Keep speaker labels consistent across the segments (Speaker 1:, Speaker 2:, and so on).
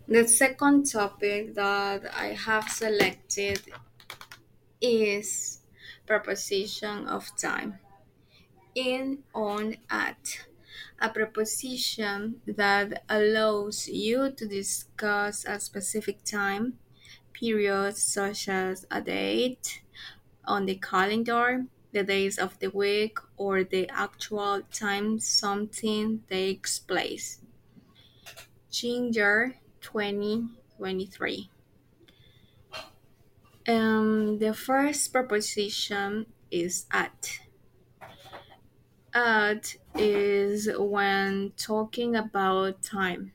Speaker 1: The second topic that I have selected is preposition of time. In, on, at. A preposition that allows you to discuss a specific time, period such as a date on the calendar, the days of the week, or the actual time something takes place. Ginger 2023. The first preposition is at. At is when talking about time.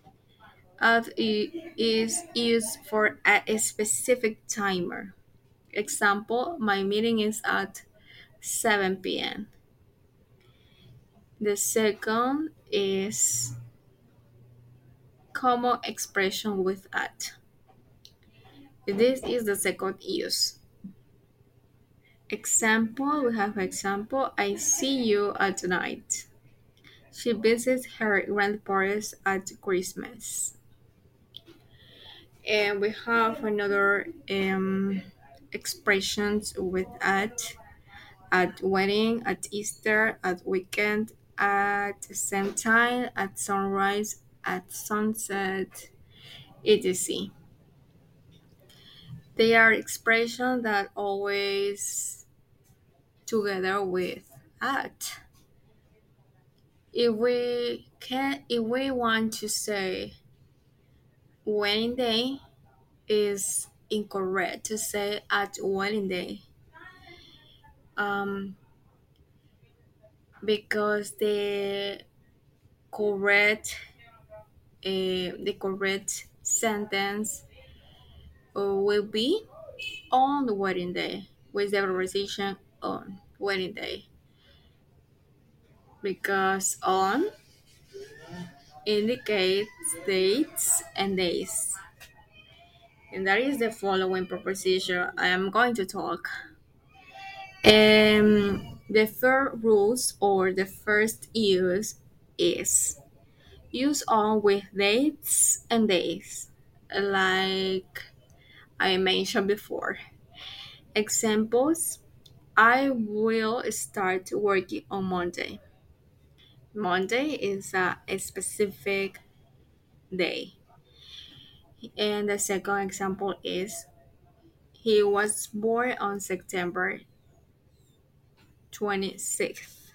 Speaker 1: Is used for a specific timer. Example, my meeting is at 7 p.m. The second is common expression with at. This is the second use. Example, we have example, I see you at night. She visits her grandparents at Christmas. And we have another expressions with at wedding, at Easter, at weekend, at the same time, at sunrise, at sunset, etc. They are expressions that always together with at. If we want to say wedding day, is incorrect to say at wedding day, um, because correct the correct sentence will be on the wedding day with the preposition on wedding day, because on indicates dates and days. And that is the following proposition I am going to talk. The first rules or the first use is use on with dates and days, like I mentioned before. Examples: I will start working on Monday. Monday is a specific day. And the second example is he was born on September 26th.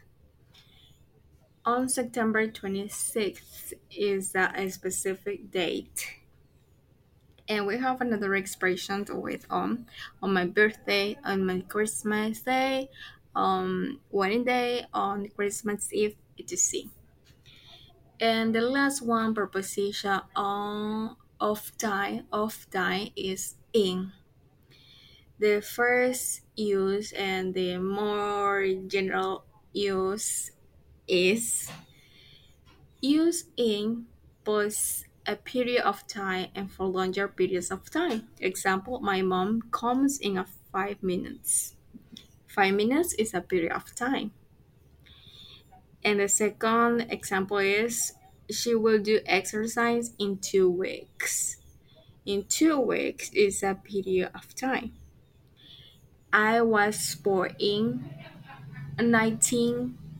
Speaker 1: On September 26th is a specific date. And we have another expression with on my birthday, on my Christmas day, wedding day, on Christmas Eve, etc. And the last one preposition on of time is in. The first use and the more general use is use in both a period of time and for longer periods of time. Example, my mom comes in a 5 minutes. 5 minutes is a period of time. And the second example is she will do exercise in 2 weeks. In 2 weeks is a period of time. I was born in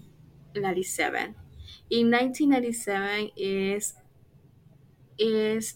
Speaker 1: 1997. In 1997 is